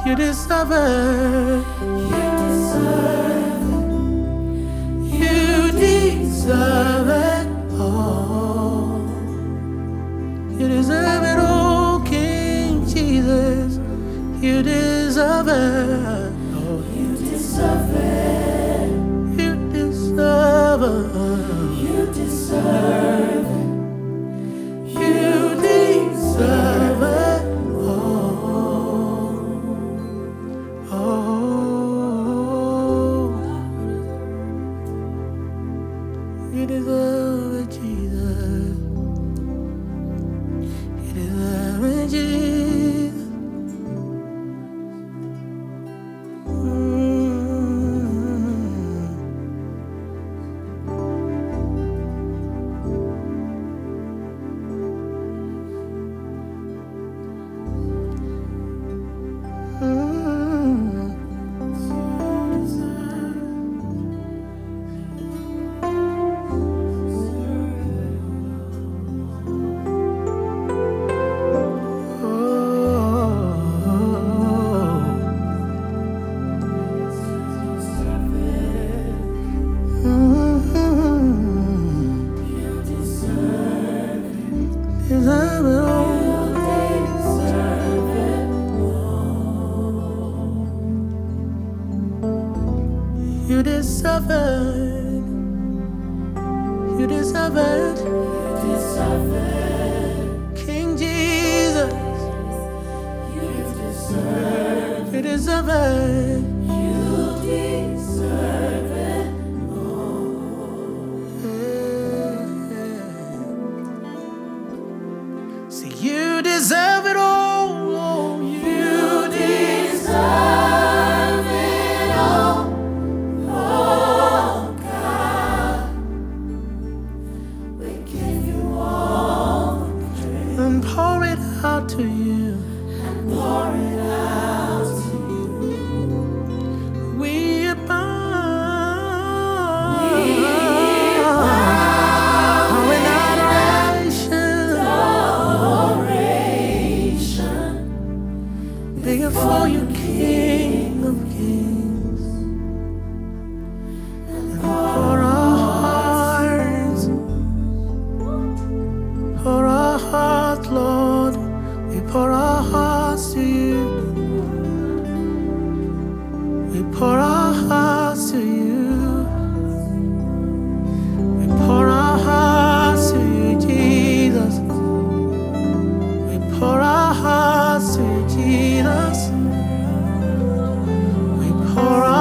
You deserve it. You deserve it all. You deserve it all, King Jesus. You deserve it. Oh, you deserve it. You deserve it. You deserve it. You deserve it all. Oh, you deserve it, Jesus. You deserve it, Jesus. You deserve it. You deserve it. You deserve it. King Jesus. You deserve it. You deserve it. You deserve it all. Yeah. See, you deserve it all. You deserve it all. And pour it out to you. And pour it out to you. We abound in adoration before you, King of Kings. And for our hearts, for our hearts, Lord, we pour our hearts to you. We pour our hearts to you. We pour our hearts to you, Jesus. We pour our hearts to you, Jesus. We pour our